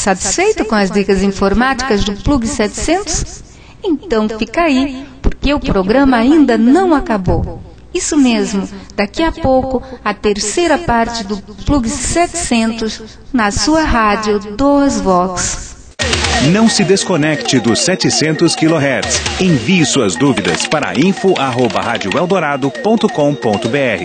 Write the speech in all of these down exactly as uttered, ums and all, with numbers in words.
Satisfeito com as dicas informáticas do Plug setecentos? Então fica aí, porque o programa ainda não acabou. Isso mesmo, daqui a pouco, a terceira parte do Plug setecentos na sua rádio Dois Vox. Não se desconecte dos setecentos quilohertz. Envie suas dúvidas para info arroba rádio eldorado ponto com ponto br.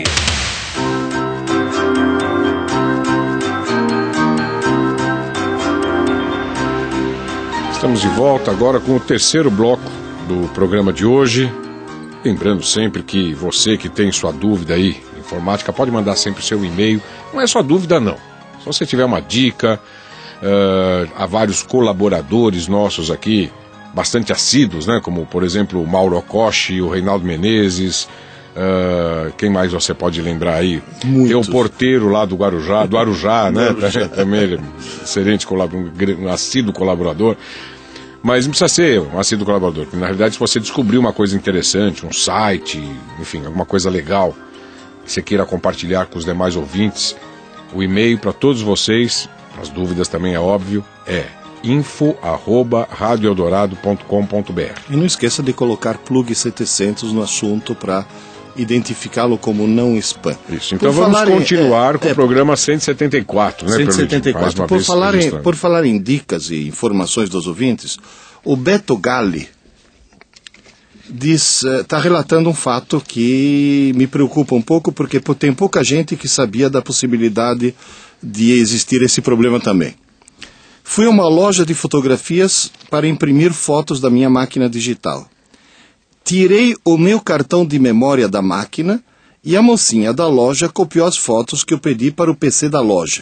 Estamos de volta agora com o terceiro bloco do programa de hoje. Lembrando sempre que você que tem sua dúvida aí, informática, pode mandar sempre o seu e-mail. Não é só dúvida, não. Se você tiver uma dica, uh, há vários colaboradores nossos aqui, bastante assíduos, né? Como, por exemplo, o Mauro Koshi, o Reinaldo Menezes. Uh, quem mais você pode lembrar aí? Muitos. Tem o porteiro lá do Guarujá, do Arujá, né? Arujá. Também excelente colaborador, um assíduo colaborador. Mas não precisa ser um assíduo colaborador, porque na realidade se você descobrir uma coisa interessante, um site, enfim, alguma coisa legal, que você queira compartilhar com os demais ouvintes, o e-mail para todos vocês, as dúvidas também é óbvio, é info arroba rádio eldorado ponto com ponto br. E não esqueça de colocar Plug setecentos no assunto para identificá-lo como não spam. Isso, então por vamos continuar em, é, com é, o programa cento e setenta e quatro, né, cento e setenta e quatro. Por falar, em, por falar em dicas e informações dos ouvintes, o Beto Galli diz, está uh, relatando um fato que me preocupa um pouco, porque tem pouca gente que sabia da possibilidade de existir esse problema também. Fui a uma loja de fotografias para imprimir fotos da minha máquina digital. Tirei o meu cartão de memória da máquina e a mocinha da loja copiou as fotos que eu pedi para o P C da loja.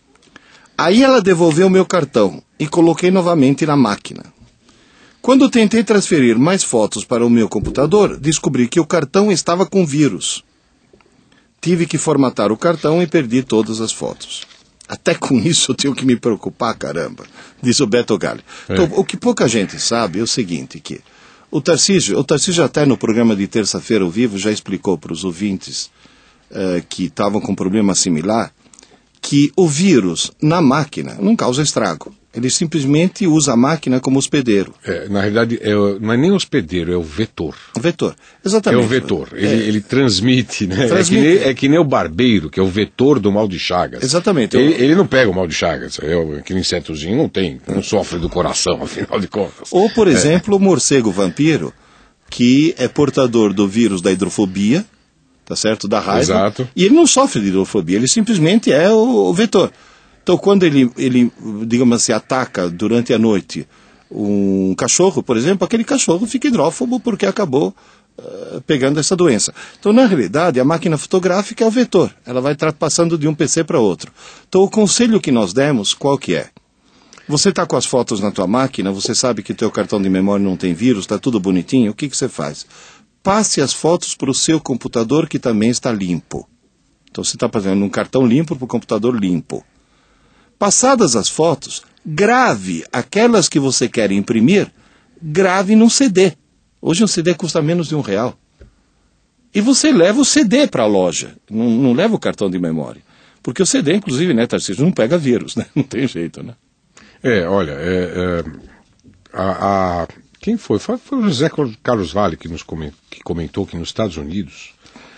Aí ela devolveu o meu cartão e coloquei novamente na máquina. Quando tentei transferir mais fotos para o meu computador, descobri que o cartão estava com vírus. Tive que formatar o cartão e perdi todas as fotos. Até com isso eu tenho que me preocupar, caramba, diz o Beto Galli. É. Então, o que pouca gente sabe é o seguinte, que o Tarcísio, o Tarcísio até no programa de terça-feira ao vivo já explicou para os ouvintes uh, que estavam com problema similar, que o vírus na máquina não causa estrago. Ele simplesmente usa a máquina como hospedeiro. É, na realidade, é, não é nem hospedeiro, é o vetor. O vetor, exatamente. É o vetor. Ele, é. ele transmite, né? Transmite. É, que nem, é que nem o barbeiro, que é o vetor do mal de Chagas. Exatamente. Ele, ele não pega o mal de Chagas. É, aquele insetozinho não tem, não sofre do coração, afinal de contas. Ou, por exemplo, é. o morcego vampiro, que é portador do vírus da hidrofobia, tá certo? Da raiva. Exato. E ele não sofre de hidrofobia, ele simplesmente é o, o vetor. Então, quando ele, ele, digamos assim, ataca durante a noite um cachorro, por exemplo, aquele cachorro fica hidrófobo porque acabou uh, pegando essa doença. Então, na realidade, a máquina fotográfica é o vetor. Ela vai passando de um P C para outro. Então, o conselho que nós demos, qual que é? Você está com as fotos na tua máquina, você sabe que teu cartão de memória não tem vírus, está tudo bonitinho, o que, que você faz? Passe as fotos para o seu computador que também está limpo. Então, você está fazendo um cartão limpo para o computador limpo. Passadas as fotos, grave aquelas que você quer imprimir, grave num C D. Hoje um C D custa menos de um real. E você leva o C D para a loja, não, não leva o cartão de memória. Porque o C D, inclusive, né, Tarcísio, não pega vírus, né? Não tem jeito, né? É, olha, é, é, a, a, quem foi? foi? Foi o José Carlos Vale que, nos comentou, que comentou que nos Estados Unidos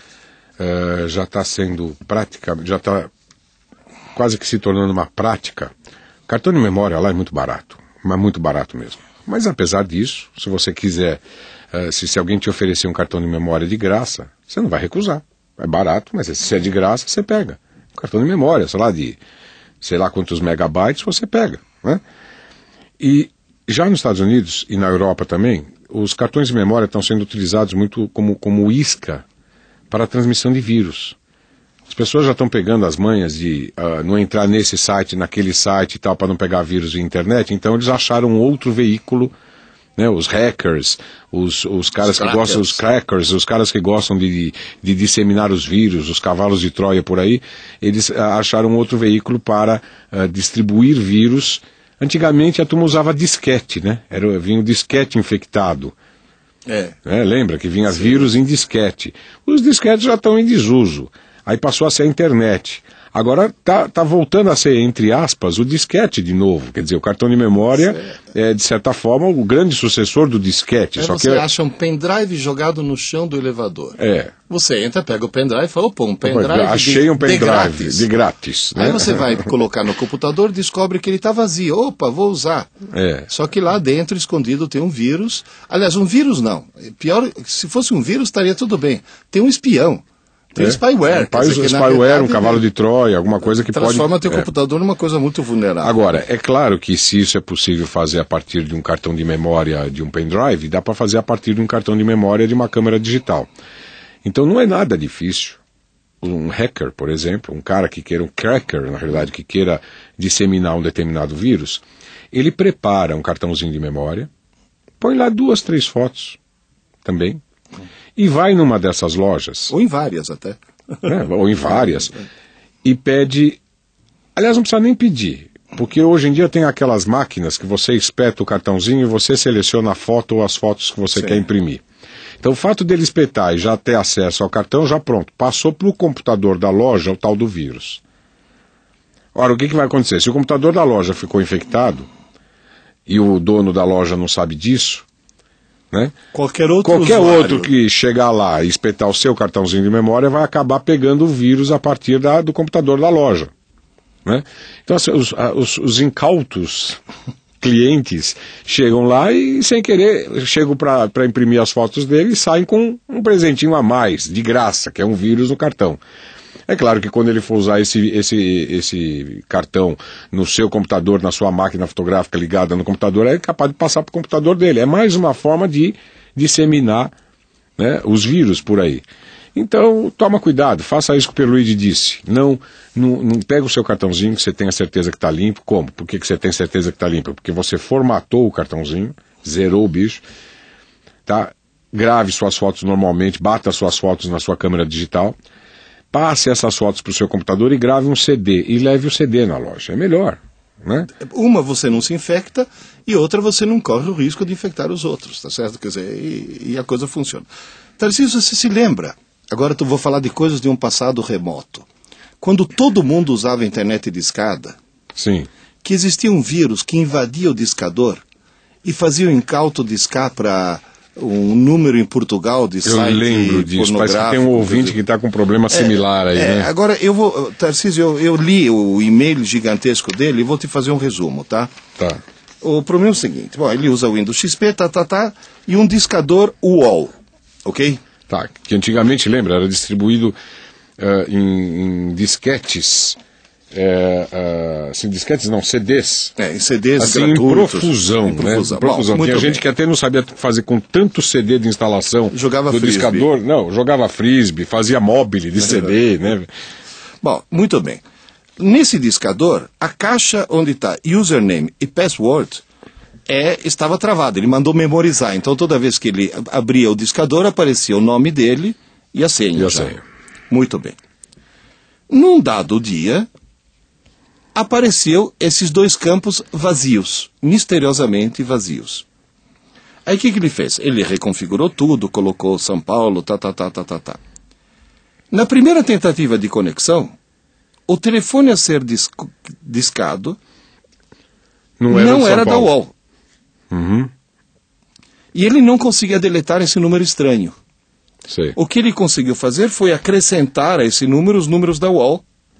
é, já está sendo praticamente, já está quase que se tornando uma prática. Cartão de memória lá é muito barato, mas muito barato mesmo. Mas apesar disso, se você quiser, uh, se, se alguém te oferecer um cartão de memória de graça, você não vai recusar. É barato, mas se é de graça, você pega. Um cartão de memória, sei lá, de sei lá quantos megabytes, você pega, né? E já nos Estados Unidos e na Europa também, os cartões de memória estão sendo utilizados muito como, como isca para a transmissão de vírus. As pessoas já estão pegando as manhas de uh, não entrar nesse site, naquele site e tal, para não pegar vírus de internet. Então eles acharam outro veículo, né, os hackers, os, os caras os que gostam, os crackers, os caras que gostam de, de disseminar os vírus, os cavalos de Troia por aí, eles uh, acharam outro veículo para uh, distribuir vírus. Antigamente a turma usava disquete, né? Era, vinha o disquete infectado. É. É, lembra que vinha Sim. vírus em disquete. Os disquetes já estão em desuso. Aí passou a ser a internet. Agora tá, tá voltando a ser, entre aspas, o disquete de novo. Quer dizer, o cartão de memória certo. é, de certa forma, o grande sucessor do disquete. Aí só você que acha um pendrive jogado no chão do elevador. É. Você entra, pega o pendrive e fala, opa, um pendrive Achei de, um pendrive de grátis. De grátis né? Aí você vai colocar no computador e descobre que ele está vazio. Opa, vou usar. É. Só que lá dentro, escondido, tem um vírus. Aliás, um vírus não. Pior, se fosse um vírus, estaria tudo bem. Tem um espião. Tem é. spyware. Um dizer, spyware, verdade, um cavalo de Troia, alguma coisa que transforma pode... Transforma teu é. computador numa coisa muito vulnerável. Agora, é claro que se isso é possível fazer a partir de um cartão de memória de um pendrive, dá para fazer a partir de um cartão de memória de uma câmera digital. Então não é nada difícil. Um hacker, por exemplo, um cara que queira, um cracker, na realidade, que queira disseminar um determinado vírus, ele prepara um cartãozinho de memória, põe lá duas, três fotos também, e vai numa dessas lojas. Ou em várias até. Né, ou em várias. E pede... Aliás, não precisa nem pedir. Porque hoje em dia tem aquelas máquinas que você espeta o cartãozinho e você seleciona a foto ou as fotos que você Sim. quer imprimir. Então o fato dele espetar e já ter acesso ao cartão, já pronto. Passou para o computador da loja o tal do vírus. Ora, o que, que vai acontecer? Se o computador da loja ficou infectado e o dono da loja não sabe disso, né? Qualquer outro Qualquer usuário. outro que chegar lá e espetar o seu cartãozinho de memória vai acabar pegando o vírus a partir da, do computador da loja. Né? Então assim, os, os, os incautos clientes chegam lá e sem querer chegam para imprimir as fotos dele e saem com um presentinho a mais, de graça, que é um vírus no cartão. É claro que quando ele for usar esse, esse, esse cartão no seu computador, na sua máquina fotográfica ligada no computador, é capaz de passar para o computador dele. É mais uma forma de disseminar, né, os vírus por aí. Então, toma cuidado, faça isso que o Pierluigi disse. Não, não, não pega o seu cartãozinho que você tenha certeza que está limpo. Como? Por que, que você tem certeza que está limpo? Porque você formatou o cartãozinho, zerou o bicho, tá? Grave suas fotos normalmente, bata suas fotos na sua câmera digital, passe essas fotos para o seu computador e grave um C D. E leve o C D na loja. É melhor, né? Uma, você não se infecta, e outra, você não corre o risco de infectar os outros, tá certo? Quer dizer, e, e a coisa funciona. Tarcísio, você se lembra? Agora eu vou falar de coisas de um passado remoto. Quando todo mundo usava a internet discada, Sim. que existia um vírus que invadia o discador e fazia o incauto discar para um número em Portugal de site pornográfico. Eu lembro disso, parece que tem um ouvinte que está com um problema similar é, aí, é, né? Agora, eu vou, Tarcísio, eu, eu li o e-mail gigantesco dele e vou te fazer um resumo, tá? Tá. O problema é o seguinte, bom, ele usa o Windows X P, tá, tá, tá, e um discador U O L, ok? Tá, que antigamente, lembra, era distribuído uh, em, em disquetes, é, uh, assim, disquetes não, C Ds. É, em C Ds assim, em profusão, em profusão, né? Em profusão. Bom, tinha gente bem. que até não sabia fazer com tanto C D de instalação jogava do frisbee. discador. Não, jogava frisbee, fazia mobile de C D, né? Bom, muito bem. Nesse discador, a caixa onde está username e password é, estava travada, ele mandou memorizar. Então toda vez que ele abria o discador, aparecia o nome dele e a senha. E a senha. Muito bem. Num dado dia, apareceu esses dois campos vazios, misteriosamente vazios. Aí o que, que ele fez? Ele reconfigurou tudo, colocou São Paulo, tá, tá, tá, tá, tá, tá. Na primeira tentativa de conexão, o telefone a ser disco, discado não era, não era da U O L. Uhum. E ele não conseguia deletar esse número estranho. Sei. O que ele conseguiu fazer foi acrescentar a esse número os números da U O L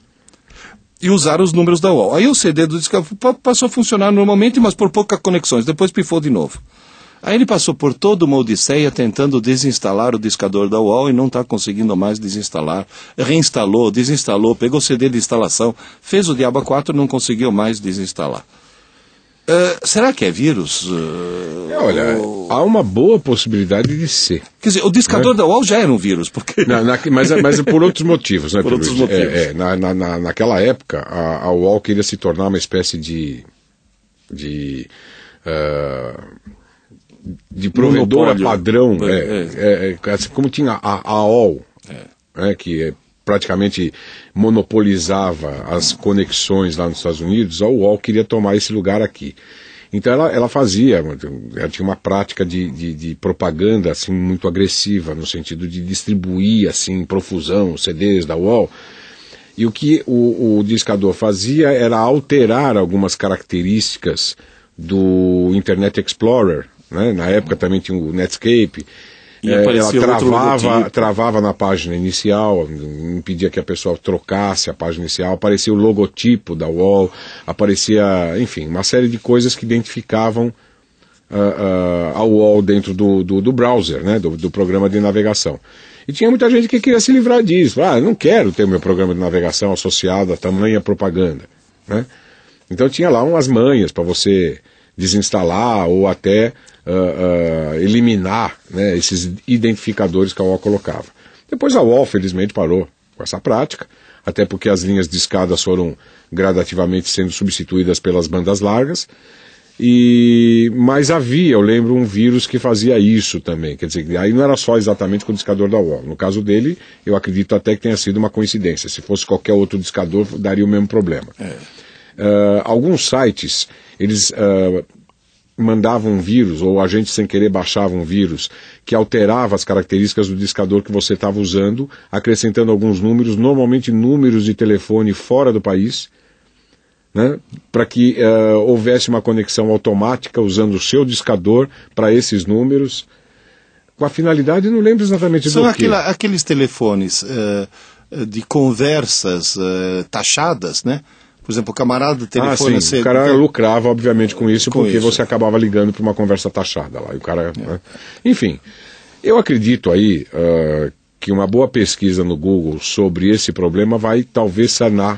e usar os números da U O L. Aí o C D do disco passou a funcionar normalmente, mas por poucas conexões. Depois pifou de novo. Aí ele passou por toda uma odisseia tentando desinstalar o discador da U O L e não está conseguindo mais desinstalar. Reinstalou, desinstalou, pegou o C D de instalação, fez o Diabo quatro e não conseguiu mais desinstalar. Uh, será que é vírus? Uh, Olha, ou... há uma boa possibilidade de ser. Quer dizer, o discador, né, da U O L já era um vírus. Porque... Na, na, mas, mas é por outros motivos, né, por outros motivos. É, é, na, na, naquela época, a, a U O L queria se tornar uma espécie de... de uh, de provedora monopólio. Padrão, é, é. É, é, assim, como tinha a AOL, é. É, que é, praticamente monopolizava as conexões lá nos Estados Unidos, a U O L queria tomar esse lugar aqui. Então ela, ela fazia, ela tinha uma prática de, de, de propaganda assim, muito agressiva, no sentido de distribuir assim, em profusão C Ds da U O L. E o que o, o discador fazia era alterar algumas características do Internet Explorer, né? Na época também tinha o Netscape. E é, ela travava, travava na página inicial, impedia que a pessoa trocasse a página inicial, aparecia o logotipo da U O L, aparecia, enfim, uma série de coisas que identificavam uh, uh, a U O L dentro do, do, do browser, né? do, do programa de navegação. E tinha muita gente que queria se livrar disso. Ah, eu não quero ter o meu programa de navegação associado a tamanha propaganda, né? Então tinha lá umas manhas para você desinstalar ou até uh, uh, eliminar, né, esses identificadores que a U O L colocava. Depois a U O L, felizmente, parou com essa prática, até porque as linhas de escadas foram gradativamente sendo substituídas pelas bandas largas. E, mas havia, eu lembro, um vírus que fazia isso também, quer dizer, aí não era só exatamente com o discador da U O L. No caso dele, eu acredito até que tenha sido uma coincidência. Se fosse qualquer outro discador, daria o mesmo problema. É. Uh, alguns sites, eles uh, mandavam um vírus, ou a gente sem querer baixava um vírus, que alterava as características do discador que você estava usando, acrescentando alguns números, normalmente números de telefone fora do país, né, para que uh, houvesse uma conexão automática usando o seu discador para esses números, com a finalidade, não lembro exatamente São do aquela, que. aqueles telefones uh, de conversas uh, taxadas, né? Por exemplo, o camarada do telefone... Ah, sim, você... o cara lucrava, obviamente, com isso, com porque isso. você acabava ligando para uma conversa taxada lá. E o cara, é. né? Enfim, eu acredito aí uh, que uma boa pesquisa no Google sobre esse problema vai talvez sanar,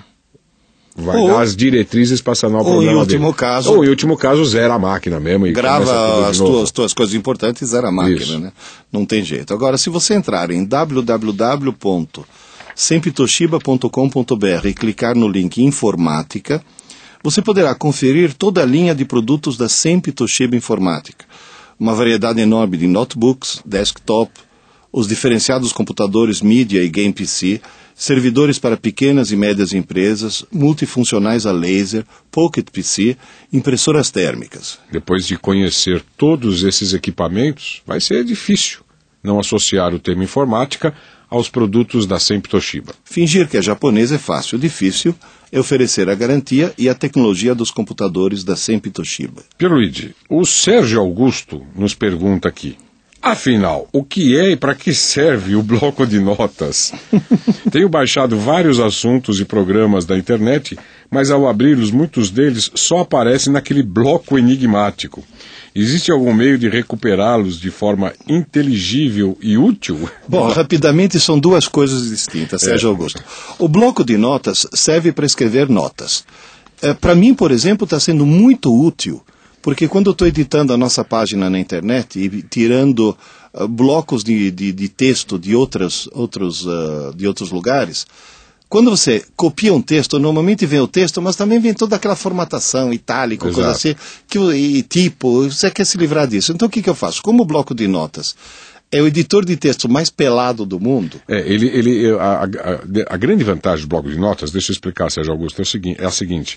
vai ou, dar as diretrizes para sanar o ou problema em último dele. caso... Ou em último caso, zera a máquina mesmo. E grava as tuas, tuas coisas importantes e zera a máquina, isso. Né? Não tem jeito. Agora, se você entrar em w w w ponto sempre toshiba ponto com ponto b r e clicar no link Informática, você poderá conferir toda a linha de produtos da Sempre Toshiba Informática. Uma variedade enorme de notebooks, desktop, os diferenciados computadores Media e Game P C, servidores para pequenas e médias empresas, multifuncionais a laser, Pocket P C, impressoras térmicas. Depois de conhecer todos esses equipamentos, vai ser difícil não associar o termo informática aos produtos da Sempre Toshiba. Fingir que é japonês é fácil, difícil é oferecer a garantia e a tecnologia dos computadores da Sempre Toshiba. Pierluigi, o Sérgio Augusto nos pergunta aqui, afinal, o que é e para que serve o bloco de notas? Tenho baixado vários assuntos e programas da internet, mas ao abri-los, muitos deles só aparecem naquele bloco enigmático. Existe algum meio de recuperá-los de forma inteligível e útil? Bom, rapidamente são duas coisas distintas, Sérgio é. Augusto. O bloco de notas serve para escrever notas. É, para mim, por exemplo, está sendo muito útil, porque quando eu estou editando a nossa página na internet e tirando uh, blocos de, de, de texto de, outras, outros, uh, de outros lugares, quando você copia um texto, normalmente vem o texto, mas também vem toda aquela formatação, itálico, Exato. coisa assim, que, e tipo, você quer se livrar disso. Então o que, que eu faço? Como o bloco de notas é o editor de texto mais pelado do mundo... É, ele, ele, a, a, a grande vantagem do bloco de notas, deixa eu explicar, Sérgio Augusto, é, o seguinte, é a seguinte...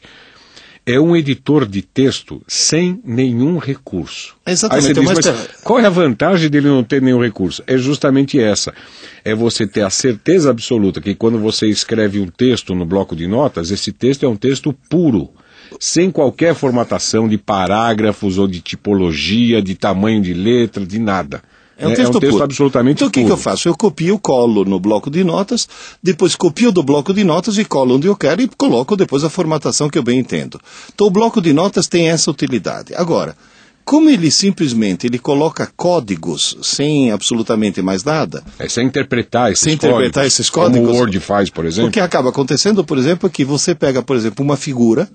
É um editor de texto sem nenhum recurso. Exatamente. Aí você diz, mas mas qual é a vantagem dele não ter nenhum recurso? É justamente essa. É você ter a certeza absoluta que quando você escreve um texto no bloco de notas, esse texto é um texto puro, sem qualquer formatação de parágrafos ou de tipologia, de tamanho de letra, de nada. É um texto, é um texto puro. absolutamente Então o que, que eu faço? Eu copio, colo no bloco de notas, depois copio do bloco de notas e colo onde eu quero e coloco depois a formatação que eu bem entendo. Então o bloco de notas tem essa utilidade. Agora, como ele simplesmente ele coloca códigos sem absolutamente mais nada... É, sem interpretar esses sem códigos. interpretar esses códigos. Como o Word faz, por exemplo. O que acaba acontecendo, por exemplo, é que você pega, por exemplo, uma figura,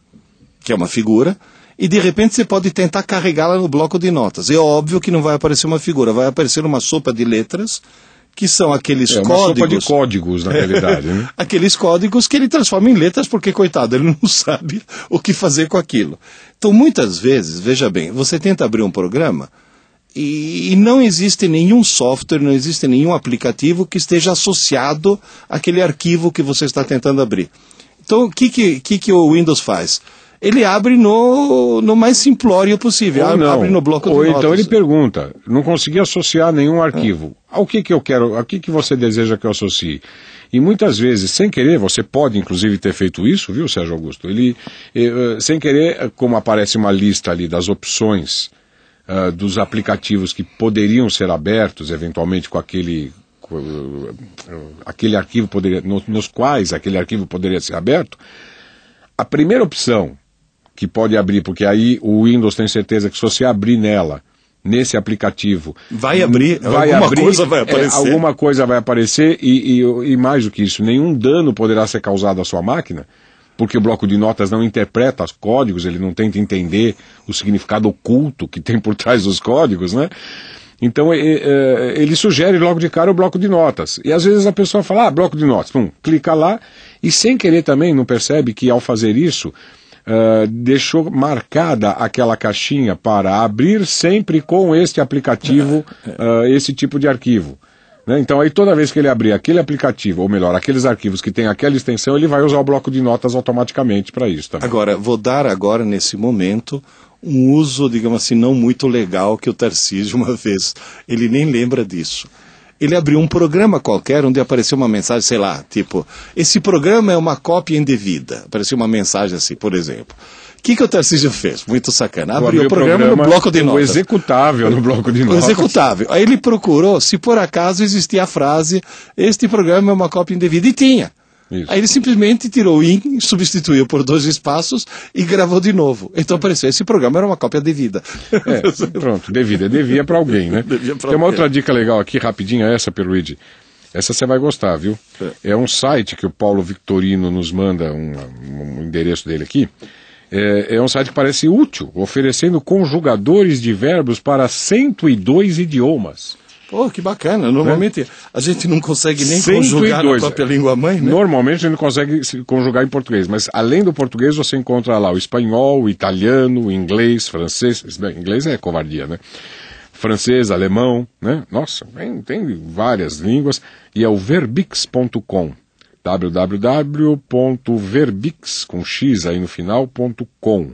que é uma figura... E de repente você pode tentar carregá-la no bloco de notas. É óbvio que não vai aparecer uma figura, vai aparecer uma sopa de letras, que são aqueles é, uma códigos... sopa de códigos, na realidade. Né? Aqueles códigos que ele transforma em letras, porque, coitado, ele não sabe o que fazer com aquilo. Então, muitas vezes, veja bem, você tenta abrir um programa e, e não existe nenhum software, não existe nenhum aplicativo que esteja associado àquele arquivo que você está tentando abrir. Então, o que, que, que, que o Windows faz? ele abre no, no mais simplório possível, ou não, abre no bloco de ou notas. Então ele pergunta, não consegui associar nenhum arquivo. É. Ao que que eu quero, ao que que você deseja que eu associe? E muitas vezes, sem querer, você pode inclusive ter feito isso, viu, Sérgio Augusto? Ele, eh, sem querer, como aparece uma lista ali das opções uh, dos aplicativos que poderiam ser abertos, eventualmente com aquele, com, uh, aquele arquivo poderia, no, nos quais aquele arquivo poderia ser aberto, a primeira opção que pode abrir, porque aí o Windows tem certeza que se você abrir nela, nesse aplicativo... Vai abrir, vai alguma abrir, coisa vai aparecer. É, alguma coisa vai aparecer e, e, e mais do que isso, nenhum dano poderá ser causado à sua máquina, porque o bloco de notas não interpreta os códigos, ele não tenta entender o significado oculto que tem por trás dos códigos, né? Então ele sugere logo de cara o bloco de notas. E às vezes a pessoa fala, ah, bloco de notas, pum, clica lá e sem querer também não percebe que ao fazer isso... Uh, deixou marcada aquela caixinha para abrir sempre com este aplicativo, uh, esse tipo de arquivo. Né? Então aí toda vez que ele abrir aquele aplicativo, ou melhor, aqueles arquivos que tem aquela extensão, ele vai usar o bloco de notas automaticamente para isso também. Agora, vou dar agora, nesse momento, um uso, digamos assim, não muito legal que o Tarcísio uma vez, ele nem lembra disso. Ele abriu um programa qualquer onde apareceu uma mensagem, sei lá, tipo, esse programa é uma cópia indevida. Apareceu uma mensagem assim, por exemplo. O que, que o Tarcísio fez? Muito sacana. Abriu o programa, programa no bloco de notas. O executável no bloco de notas. O executável. Aí ele procurou se por acaso existia a frase, este programa é uma cópia indevida. E tinha. Isso. Aí ele simplesmente tirou o in, substituiu por dois espaços e gravou de novo. Então apareceu, esse programa era uma cópia devida. É, pronto, devida, devia para alguém, né? Tem uma alguém. Outra dica legal aqui, rapidinha, essa, Pierluigi. Essa você vai gostar, viu? É. é um site que o Paulo Victorino nos manda, um, um endereço dele aqui. É, é um site que parece útil, oferecendo conjugadores de verbos para cento e dois idiomas. Pô, que bacana. Normalmente é. a gente não consegue nem conjugar na própria língua mãe, né? Normalmente a gente não consegue conjugar em português, mas além do português você encontra lá o espanhol, o italiano, o inglês, francês. Bem, inglês é covardia, né? Francês, alemão, né? Nossa, tem, tem várias línguas. E é o verbix ponto com. w w w ponto verbix, com X aí no final, ponto com.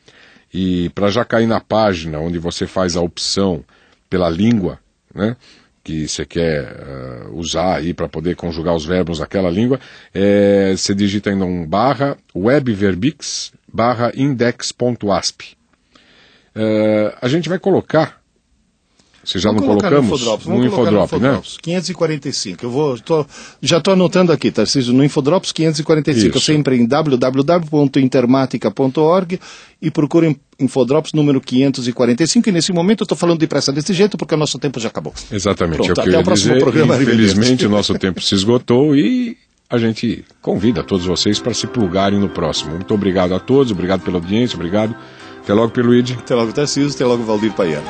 E para já cair na página onde você faz a opção pela língua, né, que você quer uh, usar aí para poder conjugar os verbos naquela língua, é, você digita ainda um barra webverbix barra index.asp. Uh, a gente vai colocar, se já Vamos não colocamos, no Infodrops, no Infodrop, no né? quinhentos e quarenta e cinco. Eu vou, tô, já estou anotando aqui, Tarcísio, no Infodrops quinhentos e quarenta e cinco. Isso. Sempre em w w w ponto intermatica ponto org e procurem Infodrops número quinhentos e quarenta e cinco. E nesse momento eu estou falando depressa desse jeito porque o nosso tempo já acabou. Exatamente. Pronto, é o que até eu ia o próximo dizer. programa. Infelizmente o nosso tempo se esgotou e a gente convida todos vocês para se plugarem no próximo. Muito obrigado a todos, obrigado pela audiência, obrigado. Até logo, Pierluigi. Até logo, Tarcísio. Até logo, Valdir Paiano.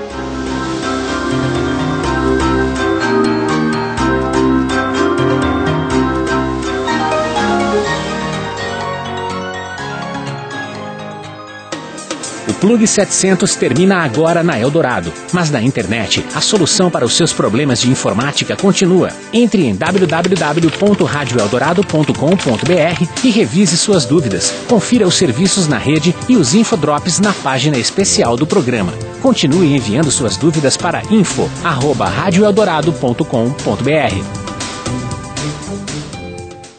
O Plug setecentos termina agora na Eldorado, mas na internet a solução para os seus problemas de informática continua. Entre em w w w ponto rádio eldorado ponto com ponto b r e revise suas dúvidas. Confira os serviços na rede e os infodrops na página especial do programa. Continue enviando suas dúvidas para info arroba rádio eldorado ponto com ponto b r.